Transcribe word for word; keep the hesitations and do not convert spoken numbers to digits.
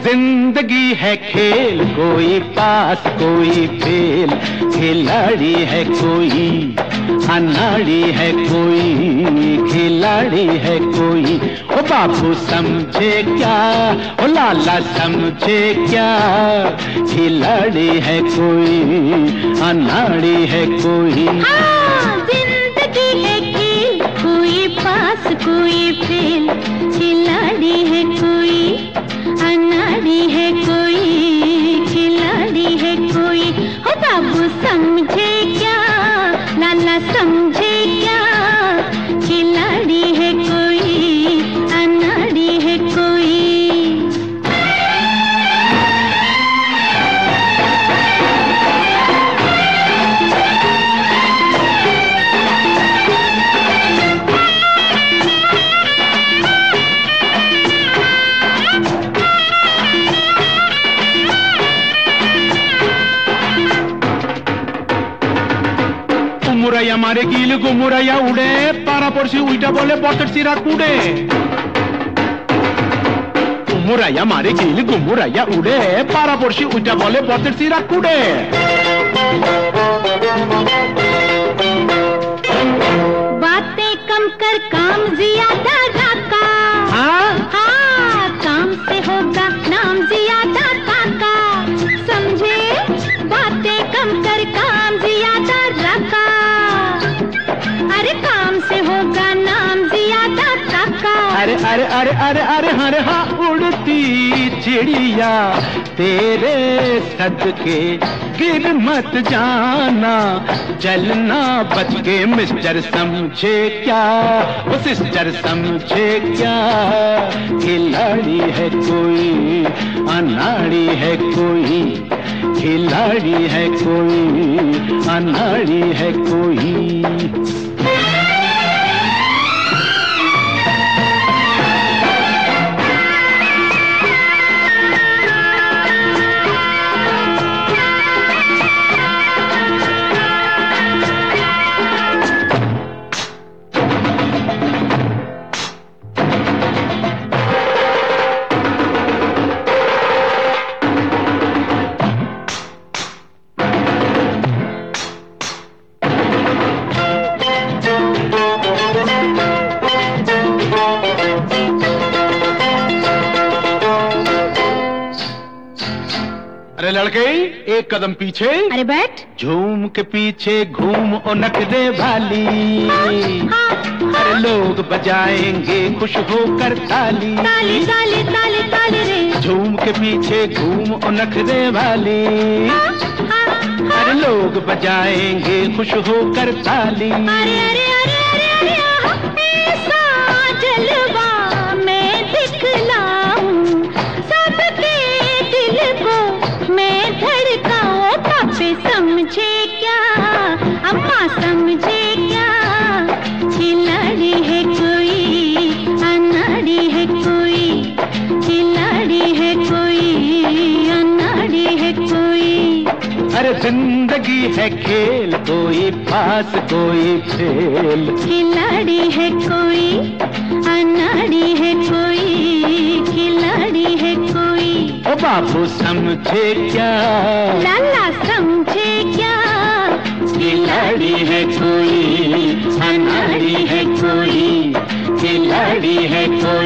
जिंदगी है खेल, कोई पास कोई फेल, खिलाड़ी है कोई अनाड़ी है कोई, खिलाड़ी है कोई। ओ बाबू समझे क्या, ओ लाला समझे क्या, खिलाड़ी है कोई अनाड़ी है कोई। हाँ, जिंदगी है खेल, कोई पास कोई फेल, खिलाड़ी है कोई अनाड़ी है कोई, खिलाड़ी है कोई। हो बाबू समझे क्या, लाला समझे क्या, खिलाड़ी है कोई अनाड़ी है कोई। মুরাইয়া মারে গিল গো মুরাইয়া উড়ে, পাড়া পড়শি উইটা বলে বটের চিরা কুড়ে। মুরাইয়া মারে গিল গো মুরাইয়া উড়ে, পাড়া পড়শি উইটা বলে বটের চিরা কুড়ে। बातें कम कर काम ज्यादा रखा। हाँ हाँ, काम से होगा नाम ज्यादा काका, समझे? बातें कम कर काम ज्यादा रखा, अरे काम से होगा नाम ज्यादा काका। अरे अरे अरे अरे अरे हरे हाँ उड़ती चिड़िया तेरे सदके गिर मत जाना, जलना बच के मिस्टर समझे क्या, वो सिस्टर समझे क्या, खिलाड़ी है कोई अनाड़ी है कोई, खिलाड़ी है कोई अनाड़ी है कोई। अरे लड़के एक कदम पीछे, अरे बैठ। झूम के पीछे घूम ओ नखरे वाली, अरे लोग बजाएंगे खुश होकर ताली, ताली ताली ताली ताली रे। झूम के पीछे घूम ओ नखरे वाली, अरे लोग बजाएंगे खुश होकर ताली। अरे अरे अरे अरे अरे ऐसा जलवा मैं दिखलाऊं, सबके दिल को मैं धड़काऊं। पापे समझे क्या, अम्मा समझे क्या, खिलाड़ी है कोई अनाड़ी है कोई, खिलाड़ी है कोई अनाड़ी है कोई। अरे जिंदगी है खेल, कोई पास कोई फेल, खिलाड़ी है कोई अनाड़ी है कोई, खिलाड़ी है कोई। ओ बाबू समझे क्या, लाला समझे क्या, खिलाड़ी है कोई अनाड़ी है कोई, खिलाड़ी है कोई।